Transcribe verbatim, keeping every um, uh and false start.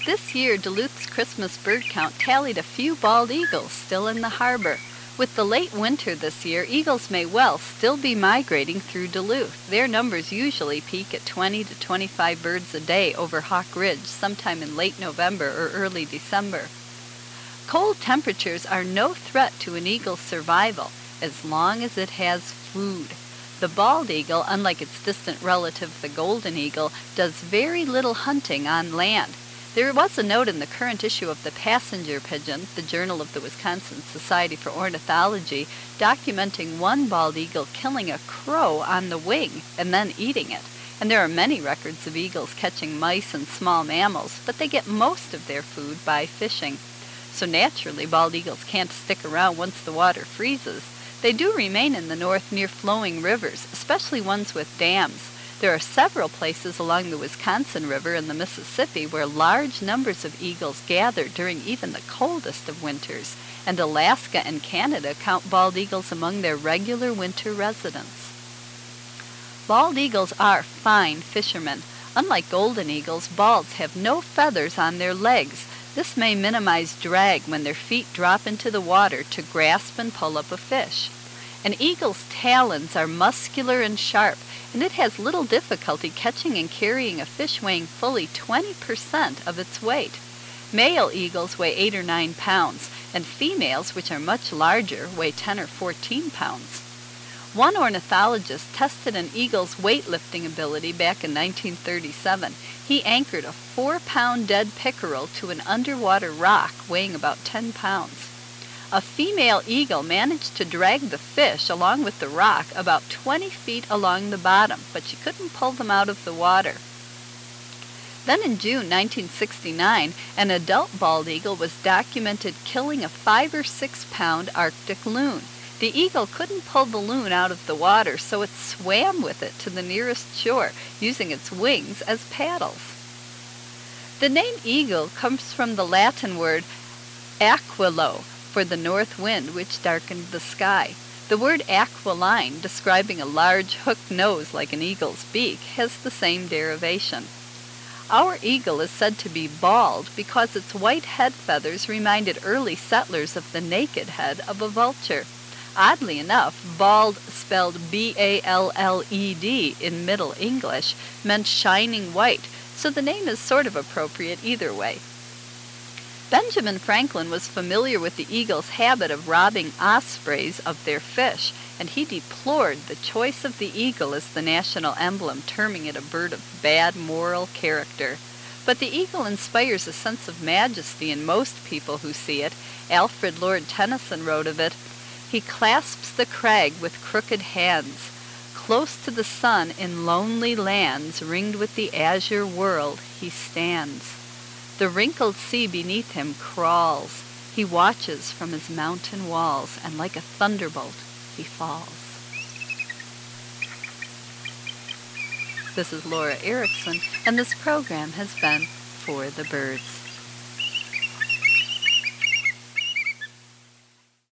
This year, Duluth's Christmas bird count tallied a few bald eagles still in the harbor. With the late winter this year, eagles may well still be migrating through Duluth. Their numbers usually peak at twenty to twenty-five birds a day over Hawk Ridge sometime in late November or early December. Cold temperatures are no threat to an eagle's survival as long as it has food. The bald eagle, unlike its distant relative the golden eagle, does very little hunting on land. There was a note in the current issue of the Passenger Pigeon, the Journal of the Wisconsin Society for Ornithology, documenting one bald eagle killing a crow on the wing and then eating it. And there are many records of eagles catching mice and small mammals, but they get most of their food by fishing. So naturally, bald eagles can't stick around once the water freezes. They do remain in the north near flowing rivers, especially ones with dams. There are several places along the Wisconsin River and the Mississippi where large numbers of eagles gather during even the coldest of winters, and Alaska and Canada count bald eagles among their regular winter residents. Bald eagles are fine fishermen. Unlike golden eagles, balds have no feathers on their legs. This may minimize drag when their feet drop into the water to grasp and pull up a fish. An eagle's talons are muscular and sharp, and it has little difficulty catching and carrying a fish weighing fully twenty percent of its weight. Male eagles weigh eight or nine pounds, and females, which are much larger, weigh ten or fourteen pounds. One ornithologist tested an eagle's weightlifting ability back in nineteen thirty-seven. He anchored a four-pound dead pickerel to an underwater rock weighing about ten pounds. A female eagle managed to drag the fish along with the rock about twenty feet along the bottom, but she couldn't pull them out of the water. Then in June nineteen sixty-nine, an adult bald eagle was documented killing a five or six pound Arctic loon. The eagle couldn't pull the loon out of the water, so it swam with it to the nearest shore, using its wings as paddles. The name eagle comes from the Latin word aquilo, for the north wind which darkened the sky. The word aquiline, describing a large hooked nose like an eagle's beak, has the same derivation. Our eagle is said to be bald because its white head feathers reminded early settlers of the naked head of a vulture. Oddly enough, bald, spelled B A L L E D in Middle English, meant shining white, so the name is sort of appropriate either way. Benjamin Franklin was familiar with the eagle's habit of robbing ospreys of their fish, and he deplored the choice of the eagle as the national emblem, terming it a bird of bad moral character. But the eagle inspires a sense of majesty in most people who see it. Alfred Lord Tennyson wrote of it, "He clasps the crag with crooked hands. Close to the sun in lonely lands, ringed with the azure world, he stands. The wrinkled sea beneath him crawls. He watches from his mountain walls, and like a thunderbolt he falls." This is Laura Erickson, and this program has been For the Birds.